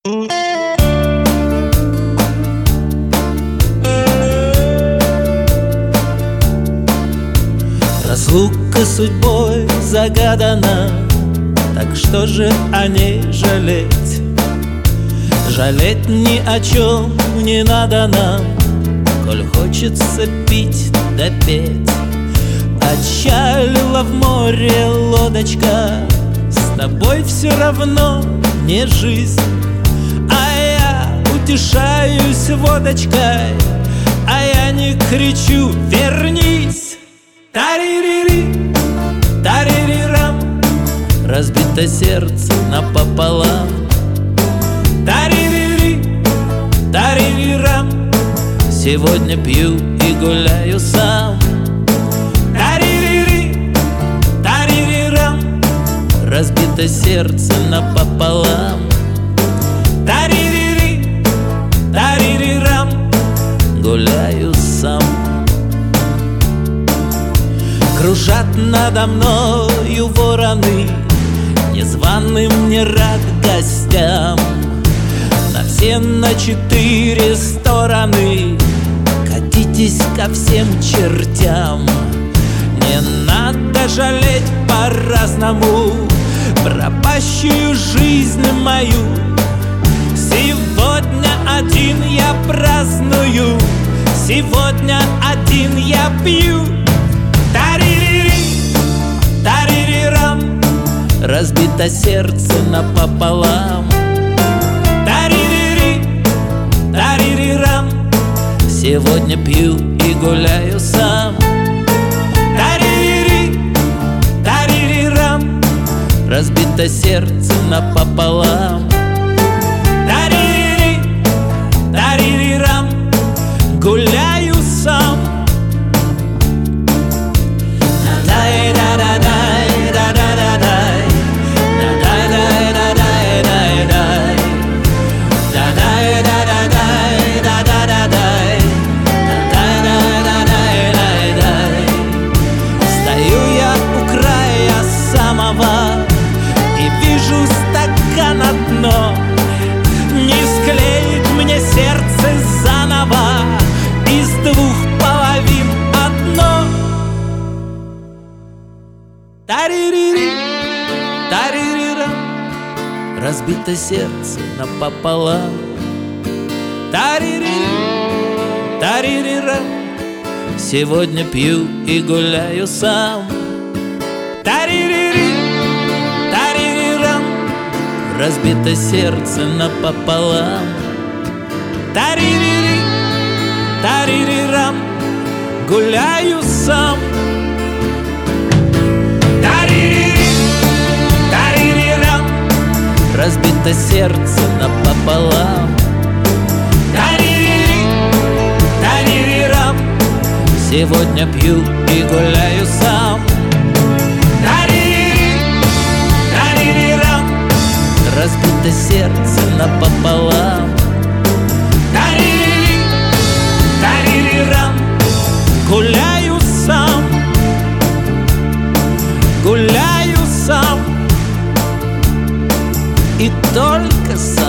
Разлука судьбой загадана, так что же о ней жалеть? Жалеть ни о чем не надо нам, коль хочется пить да петь. Отчалила в море лодочка, с тобой все равно не жизнь. А я утешаюсь водочкой, а я не кричу: вернись! Таририри, таририрам, разбито сердце напополам. Таририри, таририрам, сегодня пью и гуляю сам. Таририри, таририрам, разбито сердце напополам. Таририри, таририрам, гуляю сам. Кружат надо мною вороны, незваным не рад гостям. На все на 4 стороны катитесь ко всем чертям. Не надо жалеть по-разному пропащую жизнь мою. Сегодня один я праздную, сегодня один я пью. Таририри, таририрам, разбито сердце напополам. Таририри, таририрам, сегодня пью и гуляю сам. Таририри, таририрам, разбито сердце напополам. Таририри, таририрам, гуляю сам. Не склеит мне сердце заново, из 2 половин одно. Таририри, таририра, разбито сердце напополам. Таририри, таририра, сегодня пью и гуляю сам. Таририри, таририра, разбито сердце напополам. Таририри, таририрам, гуляю сам. Таририри, таририрам, разбито сердце напополам. Таририри, таририрам, сегодня пью и гуляю сам. Таририри, таририрам, разбито сердце напополам. Таририри, таририрам, гуляю сам. Гуляю сам и только сам.